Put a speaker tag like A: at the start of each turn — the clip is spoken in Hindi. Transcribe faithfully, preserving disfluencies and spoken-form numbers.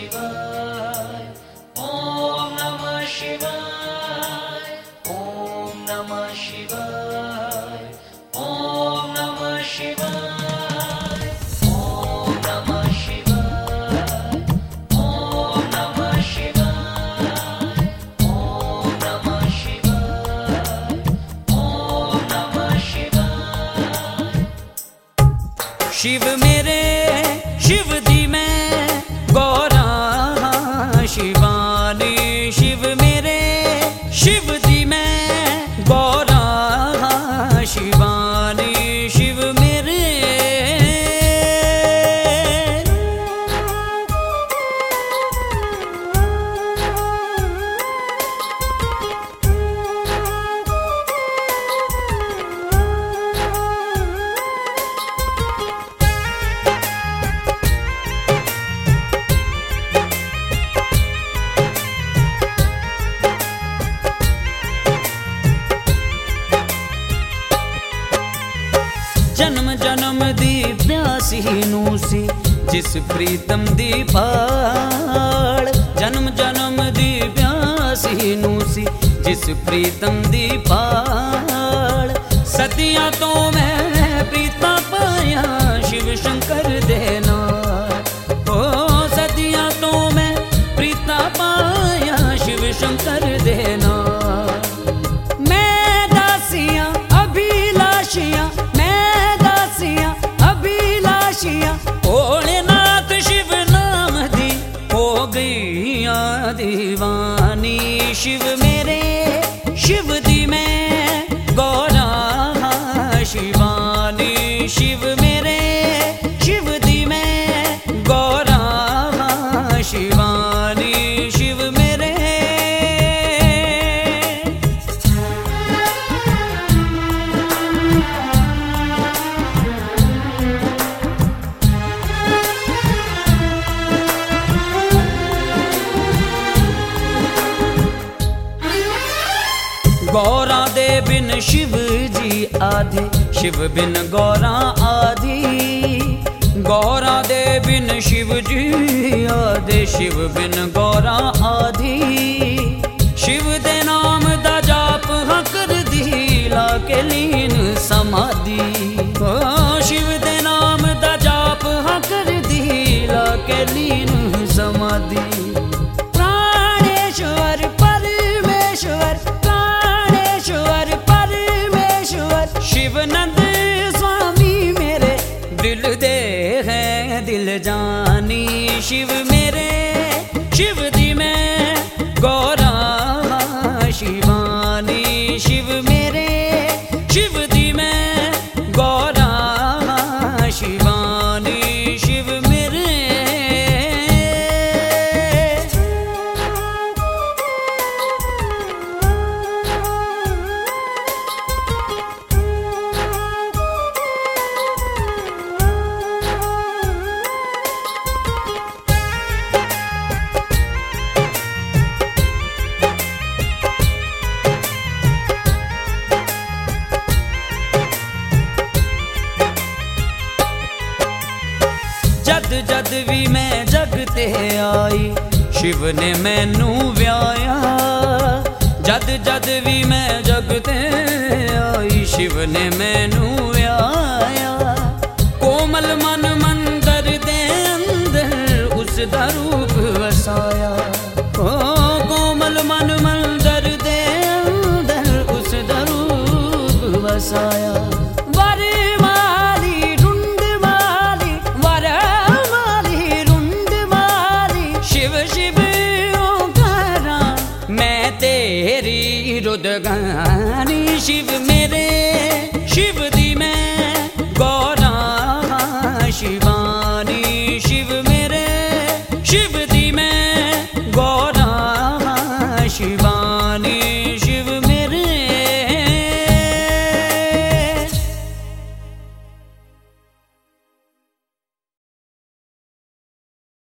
A: शिवाय, ओम नमः शिवाय, ओम नमः शिवाय, ओम नमः शिवाय, ओम नमः शिवाय, ओम नमः शिवाय, ओम नमः शिवाय, ओम नमः शिवाय। शिव मेरे शिव दी मैं गौरा शिवानी, शिव मेरे शिव दी मैं गौरा शिवानी, शिव मेरे जन्म जन्म दी प्यासी नू सी जिस प्रीतम दी पाल, जन्म जन्म दी प्यासी नू सी जिस प्रीतम दी पाल। सदियां तो मैं प्रीता पाया शिव शंकर दे नाल, ओ सदियां तो मैं प्रीता पाया शिव शंकर दे नाल। मैं दासियां अभिलाषियां, भोलेनाथ शिव नाम दी हो गईया दीवानी, शिव मेरे शिव दी मैं गौरा शिवानी, शिव मेरे शिव दी मैं गौरा शिवानी, शिव मेरे गौरा दे बिन शिव जी आधे, शिव बिन गौरा आधी, गौरा दे बिन शिव जी आधे, शिव बिन गौरा आधी। शिव दे नाम दा जाप हाँ कर दी ला के लीन समाधि, ओ शिव दे नाम दा जाप हाँ कर दी ला के लीन समाधि। प्राणेश्वर परमेश्वर शिवनंद स्वामी मेरे दिल दे हैं दिल जानी, शिव मेरे शिव दी मैं गौरा शिवानी, शिव मेरे शिव दी मैं गौरा शिवानी, शिव मेरे जद जद भी मैं जग ते आई शिव ने मैनू व्याया, जद जद भी मैं जग ते आई शिव ने मैनू व्याया। कोमल मन मंदिर दे अंदर उस दा रूप वसाया, ओ कोमल मन मंदिर दे अंदर उस दा रूप वसाया। तेरी रुदगानी शिव में